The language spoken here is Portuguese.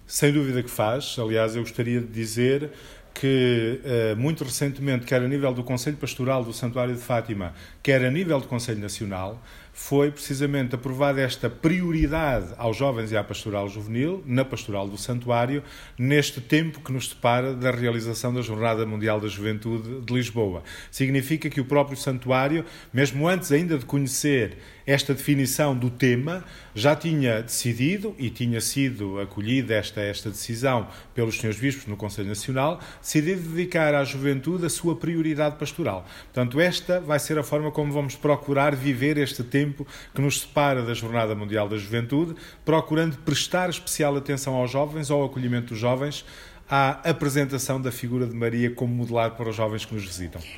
Sem dúvida que faz. Aliás, eu gostaria de dizer que, muito recentemente, quer a nível do Conselho Pastoral do Santuário de Fátima, quer a nível do Conselho Nacional, foi precisamente aprovada esta prioridade aos jovens e à pastoral juvenil, na pastoral do Santuário, neste tempo que nos separa da realização da Jornada Mundial da Juventude de Lisboa. Significa que o próprio Santuário, mesmo antes ainda de conhecer esta definição do tema, já tinha decidido, e tinha sido acolhida esta decisão pelos senhores bispos no Conselho Nacional, decidido dedicar à juventude a sua prioridade pastoral. Portanto, esta vai ser a forma como vamos procurar viver este tempo que nos separa da Jornada Mundial da Juventude, procurando prestar especial atenção aos jovens, ao acolhimento dos jovens, à apresentação da figura de Maria como modelar para os jovens que nos visitam.